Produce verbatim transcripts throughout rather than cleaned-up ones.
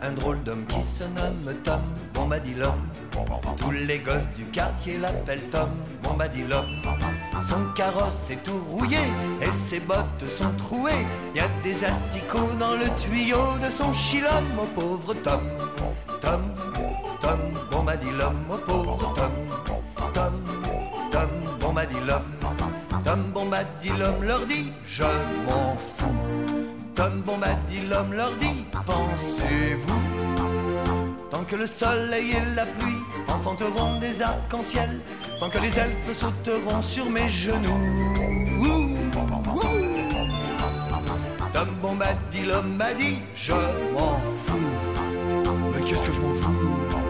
un drôle d'homme qui se nomme Tom Bombadil. Tous les gosses du quartier l'appellent Tom Bombadil. Son carrosse est tout rouillé et ses bottes sont trouées. Y a des asticots dans le tuyau de son chilhomme, au pauvre Tom. Tom, Tom Bombadil, au pauvre Tom. Tom, Tom Bombadil. Tom Bombadil leur dit je m'en fous. Tom Bombadil leur dit pensez-vous. Tant que le soleil et la pluie enfanteront des arcs-en-ciel, tant que les elfes sauteront sur mes genoux. Ouh, ouh. Tom Bombadil m'a dit je m'en fous. Mais qu'est-ce que je m'en fous?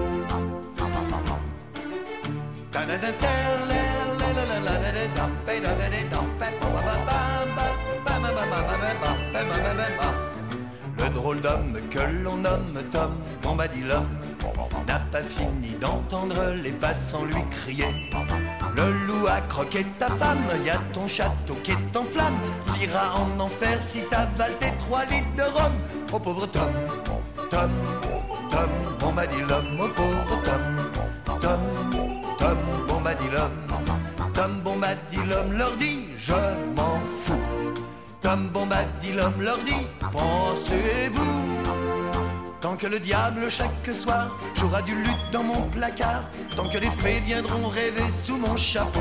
Le drôle d'homme que l'on nomme Tom Bombadil n'a pas fini d'entendre les passants lui crier le loup a croqué ta femme, y a ton château qui est en flammes. T'iras en enfer si t'avales tes trois litres de rhum. Oh pauvre Tom, Tom, Tom Bombadil, oh pauvre Tom, Tom, Tom Bombadil. Tom Bombadil leur dit je m'en fous. Tom Bombadil leur dit pensez-vous. Tant que le diable chaque soir jouera du luth dans mon placard, tant que les fées viendront rêver sous mon chapeau.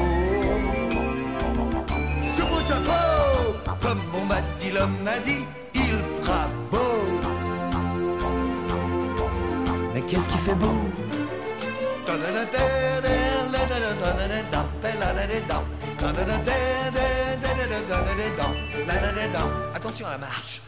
Sur mon chapeau, Tom Bombadil m'a dit il fera beau. Mais qu'est-ce qui fait beau? Attention à la marche.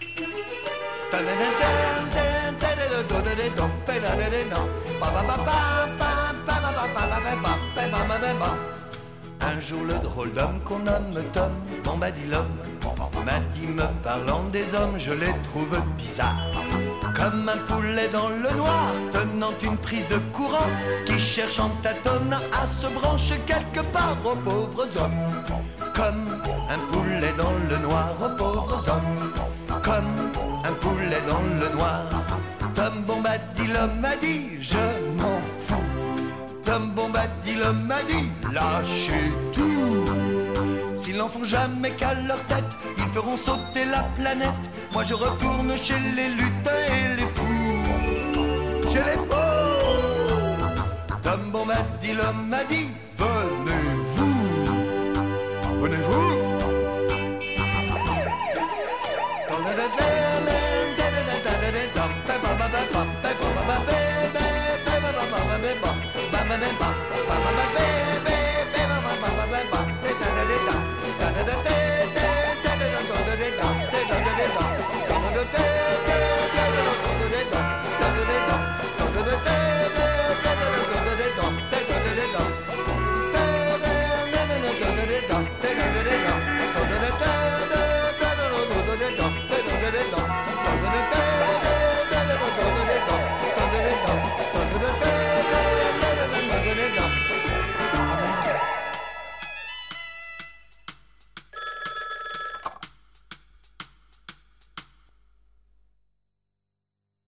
Un jour le drôle d'homme qu'on nomme Tom Bombadil m'a dit me parlant des hommes je les trouve bizarres. Comme un poulet dans le noir tenant une prise de courant qui cherche en tâtonnant à se brancher quelque part aux pauvres hommes. Comme un poulet dans le noir aux pauvres hommes. Comme un poulet dans le noir. Tom Bombadil m'a dit je m'en fous. Tom Bombadil m'a dit lâchez tout. S'ils n'en font jamais qu'à leur tête, ils feront sauter la planète. Moi je retourne chez les lutins et les fous. Chez les fous. Tom Bombadil m'a dit venez-vous. Venez-vous.